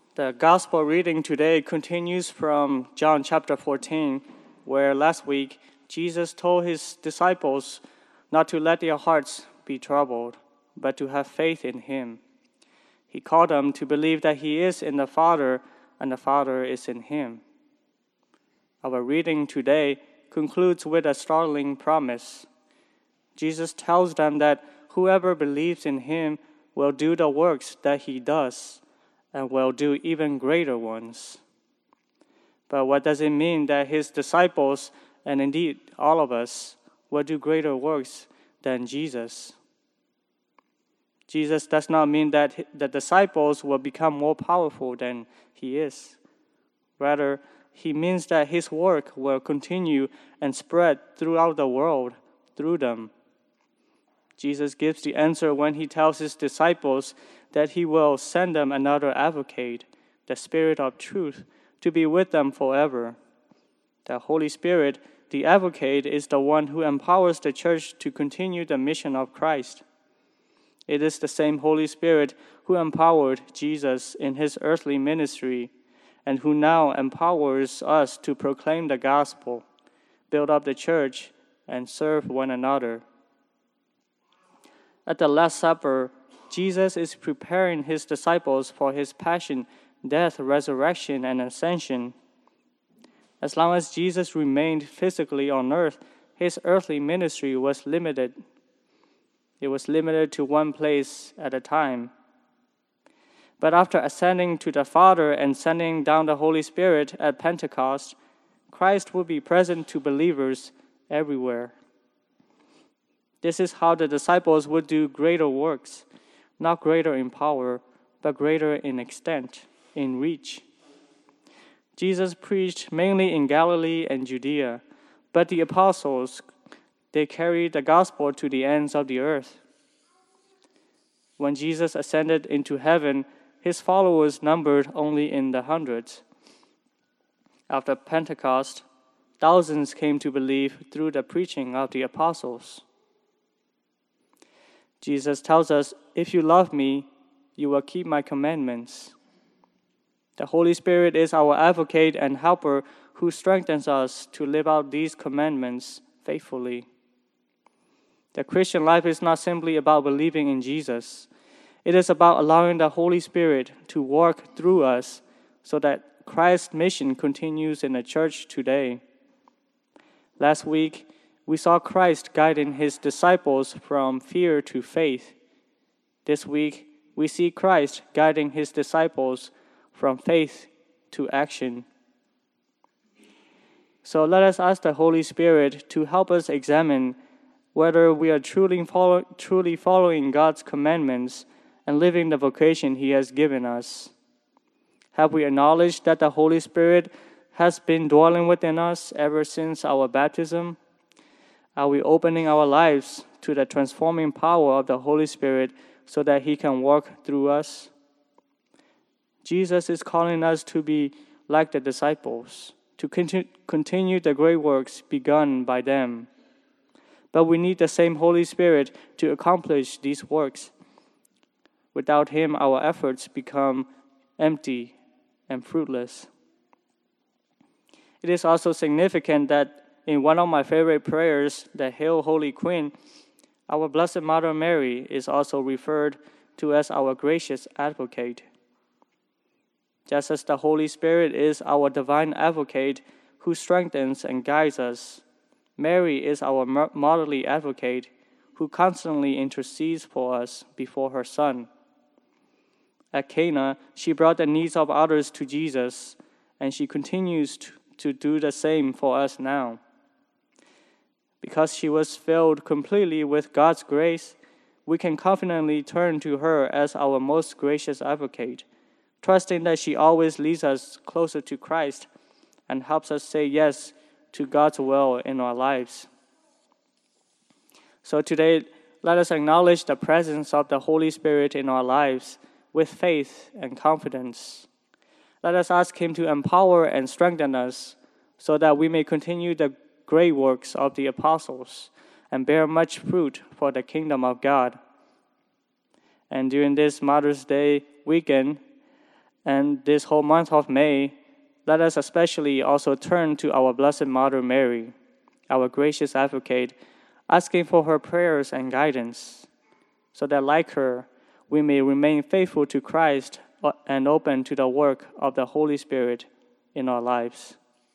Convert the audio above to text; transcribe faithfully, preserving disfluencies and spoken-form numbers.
The gospel reading today continues from John chapter fourteen, where last week Jesus told his disciples not to let their hearts be troubled, but to have faith in him. He called them to believe that he is in the Father and the Father is in him. Our reading today concludes with a startling promise. Jesus tells them that whoever believes in him will do the works that he does, and will do even greater ones. But what does it mean that his disciples, and indeed all of us, will do greater works than Jesus? Jesus does not mean that the disciples will become more powerful than he is. Rather, he means that his work will continue and spread throughout the world through them. Jesus gives the answer when he tells his disciples that he will send them another advocate, the Spirit of truth, to be with them forever. The Holy Spirit, the advocate, is the one who empowers the church to continue the mission of Christ. It is the same Holy Spirit who empowered Jesus in his earthly ministry and who now empowers us to proclaim the gospel, build up the church, and serve one another. At the Last Supper, Jesus is preparing his disciples for his passion, death, resurrection, and ascension. As long as Jesus remained physically on earth, his earthly ministry was limited. It was limited to one place at a time. But after ascending to the Father and sending down the Holy Spirit at Pentecost, Christ will be present to believers everywhere. This is how the disciples would do greater works, not greater in power, but greater in extent, in reach. Jesus preached mainly in Galilee and Judea, but the apostles, they carried the gospel to the ends of the earth. When Jesus ascended into heaven, his followers numbered only in the hundreds. After Pentecost, thousands came to believe through the preaching of the apostles. Jesus tells us, "If you love me, you will keep my commandments." The Holy Spirit is our advocate and helper who strengthens us to live out these commandments faithfully. The Christian life is not simply about believing in Jesus. It is about allowing the Holy Spirit to work through us so that Christ's mission continues in the church today. Last week, we saw Christ guiding his disciples from fear to faith. This week, we see Christ guiding his disciples from faith to action. So let us ask the Holy Spirit to help us examine whether we are truly, follow, truly following God's commandments and living the vocation he has given us. Have we acknowledged that the Holy Spirit has been dwelling within us ever since our baptism? Are we opening our lives to the transforming power of the Holy Spirit so that he can work through us? Jesus is calling us to be like the disciples, to continue, continue the great works begun by them. But we need the same Holy Spirit to accomplish these works. Without him, our efforts become empty and fruitless. It is also significant that in one of my favorite prayers, the Hail Holy Queen, our Blessed Mother Mary is also referred to as our gracious advocate. Just as the Holy Spirit is our divine advocate who strengthens and guides us, Mary is our motherly advocate who constantly intercedes for us before her Son. At Cana, she brought the needs of others to Jesus, and she continues to, to do the same for us now. Because she was filled completely with God's grace, we can confidently turn to her as our most gracious advocate, trusting that she always leads us closer to Christ and helps us say yes to God's will in our lives. So today, let us acknowledge the presence of the Holy Spirit in our lives with faith and confidence. Let us ask him to empower and strengthen us so that we may continue the great works of the apostles and bear much fruit for the kingdom of God. And during this Mother's Day weekend, And this whole month of May, let us especially also turn to our Blessed Mother Mary, our gracious advocate, asking for her prayers and guidance, so that like her, we may remain faithful to Christ and open to the work of the Holy Spirit in our lives.